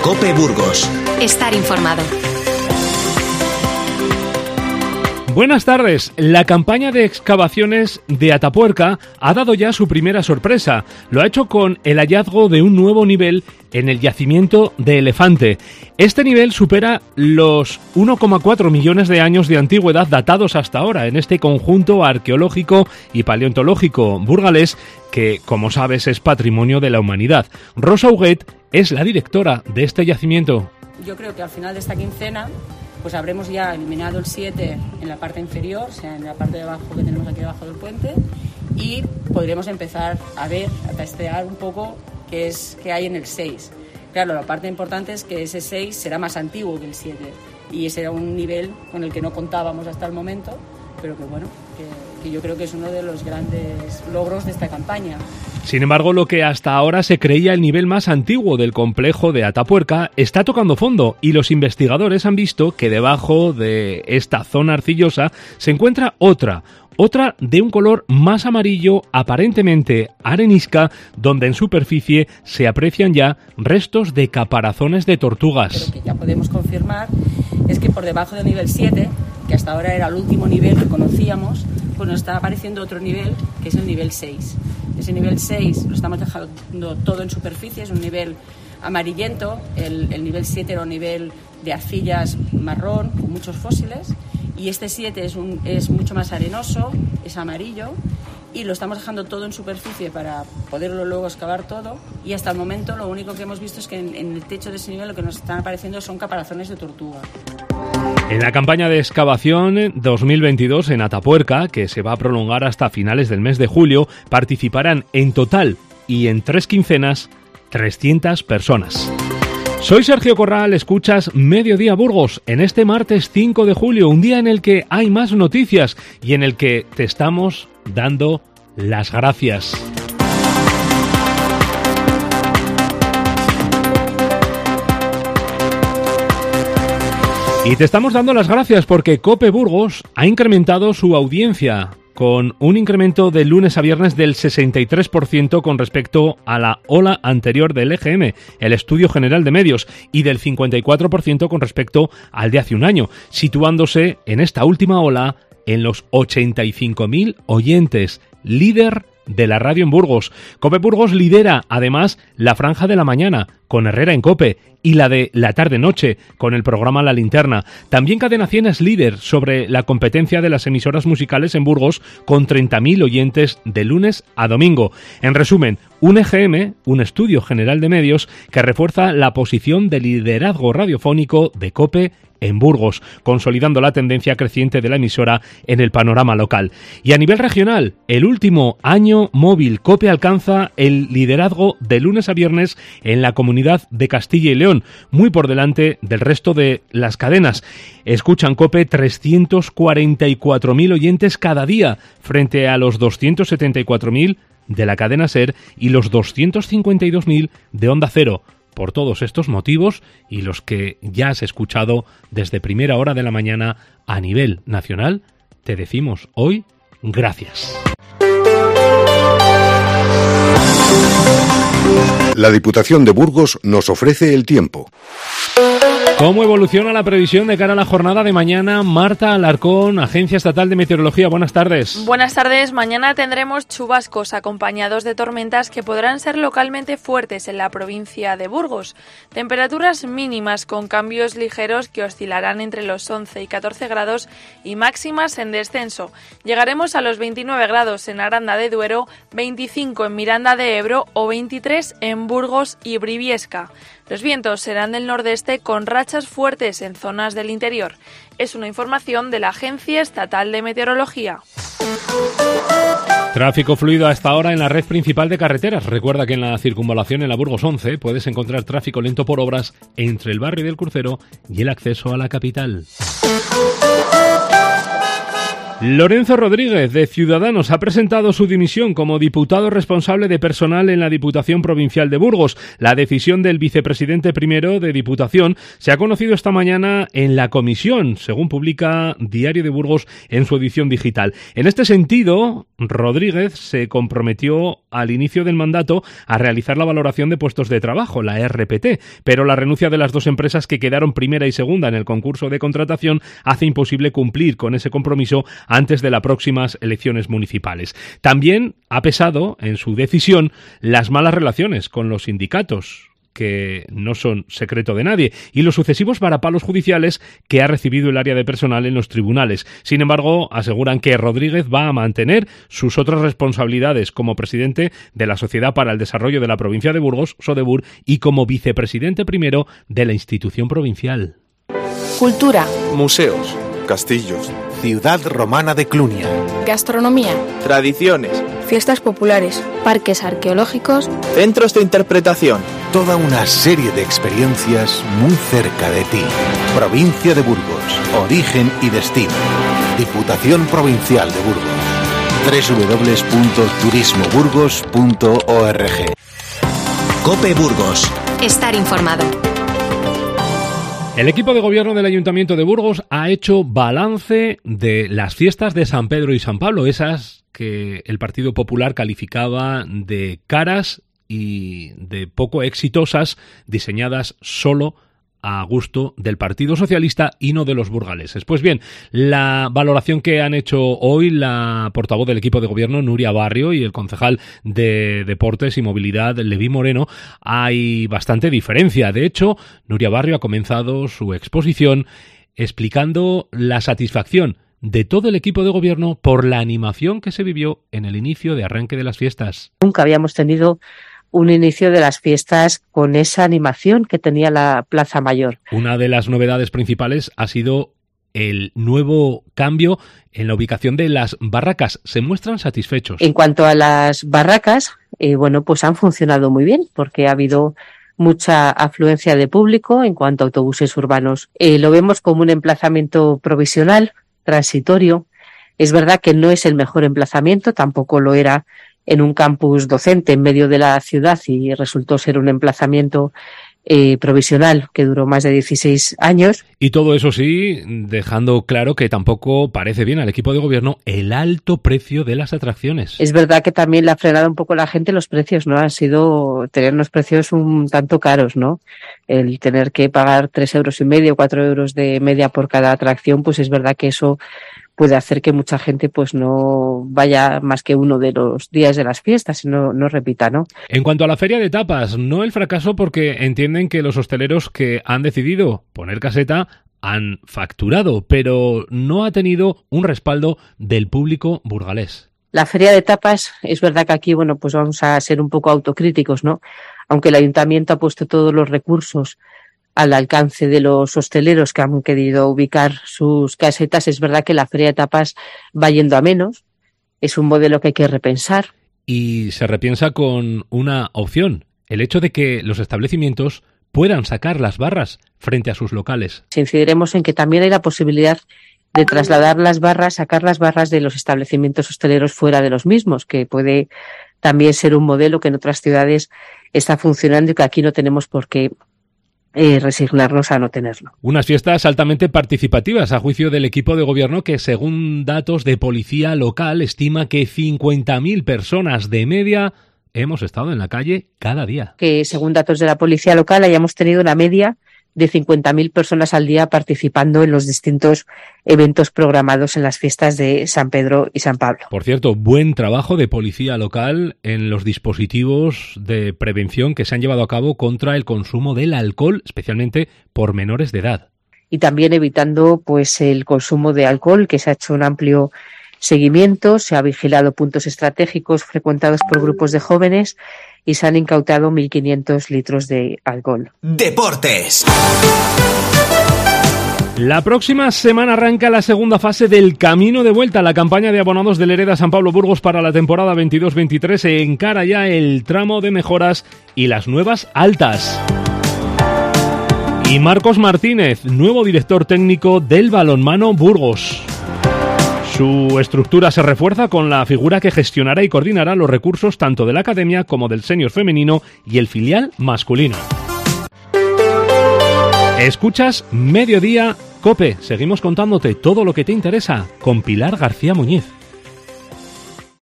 COPE Burgos. Estar informado. Buenas tardes. La campaña de excavaciones de Atapuerca ha dado ya su primera sorpresa. Lo ha hecho con el hallazgo de un nuevo nivel en el yacimiento de Elefante. Este nivel supera los 1,4 millones de años de antigüedad datados hasta ahora en este conjunto arqueológico y paleontológico burgalés que, como sabes, es patrimonio de la humanidad. Rosa Huguet es la directora de este yacimiento. Yo creo que al final de esta quincena pues habremos ya eliminado el 7 en la parte inferior, o sea, en la parte de abajo que tenemos aquí debajo del puente, y podremos empezar a ver, a testear un poco qué hay en el 6. Claro, la parte importante es que ese 6 será más antiguo que el 7, y ese era un nivel con el que no contábamos hasta el momento, pero que bueno, que yo creo que es uno de los grandes logros de esta campaña. Sin embargo, lo que hasta ahora se creía el nivel más antiguo del complejo de Atapuerca está tocando fondo y los investigadores han visto que debajo de esta zona arcillosa se encuentra otra de un color más amarillo, aparentemente arenisca, donde en superficie se aprecian ya restos de caparazones de tortugas. Pero que ya podemos confirmar es que por debajo del nivel 7, que hasta ahora era el último nivel que conocíamos, pues nos está apareciendo otro nivel, que es el nivel 6. Ese nivel 6 lo estamos dejando todo en superficie, es un nivel amarillento. El nivel 7 era un nivel de arcillas marrón, con muchos fósiles, y este 7 es mucho más arenoso, es amarillo, y lo estamos dejando todo en superficie para poderlo luego excavar todo, y hasta el momento lo único que hemos visto es que en el techo de ese nivel lo que nos están apareciendo son caparazones de tortuga. En la campaña de excavación 2022 en Atapuerca, que se va a prolongar hasta finales del mes de julio, participarán en total y en 3 quincenas 300 personas. Soy Sergio Corral, escuchas Mediodía Burgos en este martes 5 de julio, un día en el que hay más noticias y en el que te estamos dando las gracias. Y te estamos dando las gracias porque COPE Burgos ha incrementado su audiencia con un incremento de lunes a viernes del 63% con respecto a la ola anterior del EGM, el Estudio General de Medios, y del 54% con respecto al de hace un año, situándose en esta última ola en los 85.000 oyentes, líder de la radio en Burgos. COPE Burgos lidera además la franja de la mañana con Herrera en COPE y la de la tarde-noche con el programa La Linterna. También Cadena 100 es líder sobre la competencia de las emisoras musicales en Burgos con 30.000 oyentes de lunes a domingo. En resumen, un EGM, un Estudio General de Medios, que refuerza la posición de liderazgo radiofónico de COPE en Burgos, consolidando la tendencia creciente de la emisora en el panorama local. Y a nivel regional, el último año móvil, COPE alcanza el liderazgo de lunes a viernes en la comunidad de Castilla y León, muy por delante del resto de las cadenas. Escuchan COPE 344.000 oyentes cada día, frente a los 274.000 de la cadena SER y los 252.000 de Onda Cero. Por todos estos motivos y los que ya has escuchado desde primera hora de la mañana a nivel nacional, te decimos hoy gracias. La Diputación de Burgos nos ofrece el tiempo. ¿Cómo evoluciona la previsión de cara a la jornada de mañana? Marta Alarcón, Agencia Estatal de Meteorología, buenas tardes. Buenas tardes. Mañana tendremos chubascos acompañados de tormentas que podrán ser localmente fuertes en la provincia de Burgos. Temperaturas mínimas con cambios ligeros que oscilarán entre los 11 y 14 grados y máximas en descenso. Llegaremos a los 29 grados en Aranda de Duero, 25 en Miranda de Ebro o 23 en Burgos y Briviesca. Los vientos serán del nordeste con rachas fuertes en zonas del interior. Es una información de la Agencia Estatal de Meteorología. Tráfico fluido a esta hora en la red principal de carreteras. Recuerda que en la circunvalación en la Burgos 11 puedes encontrar tráfico lento por obras entre el barrio del Crucero y el acceso a la capital. Lorenzo Rodríguez, de Ciudadanos, ha presentado su dimisión como diputado responsable de personal en la Diputación Provincial de Burgos. La decisión del vicepresidente primero de Diputación se ha conocido esta mañana en la comisión, según publica Diario de Burgos en su edición digital. En este sentido, Rodríguez se comprometió al inicio del mandato a realizar la valoración de puestos de trabajo, la RPT, pero la renuncia de las dos empresas que quedaron primera y segunda en el concurso de contratación hace imposible cumplir con ese compromiso antes de las próximas elecciones municipales. También ha pesado en su decisión las malas relaciones con los sindicatos, que no son secreto de nadie, y los sucesivos varapalos judiciales que ha recibido el área de personal en los tribunales. Sin embargo, aseguran que Rodríguez va a mantener sus otras responsabilidades como presidente de la Sociedad para el Desarrollo de la Provincia de Burgos, Sodebur, y como vicepresidente primero de la institución provincial. Cultura. Museos. Castillos. Ciudad romana de Clunia. Gastronomía. Tradiciones. Fiestas populares. Parques arqueológicos. Centros de interpretación. Toda una serie de experiencias muy cerca de ti. Provincia de Burgos. Origen y destino. Diputación Provincial de Burgos. www.turismoburgos.org. COPE Burgos. Estar informado. El equipo de gobierno del Ayuntamiento de Burgos ha hecho balance de las fiestas de San Pedro y San Pablo, esas que el Partido Popular calificaba de caras y de poco exitosas, diseñadas solo a gusto del Partido Socialista y no de los burgaleses. Pues bien, la valoración que han hecho hoy la portavoz del equipo de gobierno, Nuria Barrio, y el concejal de Deportes y Movilidad, Leví Moreno, hay bastante diferencia. De hecho, Nuria Barrio ha comenzado su exposición explicando la satisfacción de todo el equipo de gobierno por la animación que se vivió en el inicio de arranque de las fiestas. Nunca habíamos tenido un inicio de las fiestas con esa animación que tenía la Plaza Mayor. Una de las novedades principales ha sido el nuevo cambio en la ubicación de las barracas. Se muestran satisfechos. En cuanto a las barracas, pues han funcionado muy bien porque ha habido mucha afluencia de público en cuanto a autobuses urbanos. Lo vemos como un emplazamiento provisional, transitorio. Es verdad que no es el mejor emplazamiento, tampoco lo era en un campus docente en medio de la ciudad y resultó ser un emplazamiento provisional que duró más de 16 años. Y todo eso sí, dejando claro que tampoco parece bien al equipo de gobierno el alto precio de las atracciones. Es verdad que también le ha frenado un poco la gente los precios, ¿no? Han sido tener unos precios un tanto caros, ¿no? El tener que pagar 3,5 €, 4 € de media por cada atracción, pues es verdad que eso puede hacer que mucha gente pues no vaya más que uno de los días de las fiestas y no repita, ¿no? En cuanto a la feria de tapas, no el fracaso porque entienden que los hosteleros que han decidido poner caseta han facturado, pero no ha tenido un respaldo del público burgalés. La feria de tapas, es verdad que aquí, pues vamos a ser un poco autocríticos, ¿no? Aunque el ayuntamiento ha puesto todos los recursos al alcance de los hosteleros que han querido ubicar sus casetas, es verdad que la feria de tapas va yendo a menos. Es un modelo que hay que repensar. Y se repiensa con una opción, el hecho de que los establecimientos puedan sacar las barras frente a sus locales. Incidiremos en que también hay la posibilidad de trasladar las barras, sacar las barras de los establecimientos hosteleros fuera de los mismos, que puede también ser un modelo que en otras ciudades está funcionando y que aquí no tenemos por qué resignarnos a no tenerlo. Unas fiestas altamente participativas, a juicio del equipo de gobierno, que según datos de policía local estima que 50.000 personas de media hemos estado en la calle cada día. Que según datos de la policía local hayamos tenido una media de 50.000 personas al día participando en los distintos eventos programados en las fiestas de San Pedro y San Pablo. Por cierto, buen trabajo de policía local en los dispositivos de prevención que se han llevado a cabo contra el consumo del alcohol, especialmente por menores de edad. Y también evitando el consumo de alcohol, que se ha hecho un amplio seguimiento, se ha vigilado puntos estratégicos frecuentados por grupos de jóvenes y se han incautado 1.500 litros de alcohol. Deportes. La próxima semana arranca la segunda fase del Camino de Vuelta. La campaña de abonados del Hereda San Pablo Burgos para la temporada 22-23 se encara ya el tramo de mejoras y las nuevas altas. Y Marcos Martínez, nuevo director técnico del balonmano Burgos. Su estructura se refuerza con la figura que gestionará y coordinará los recursos tanto de la academia como del senior femenino y el filial masculino. Escuchas Mediodía Cope. Seguimos contándote todo lo que te interesa con Pilar García Muñiz.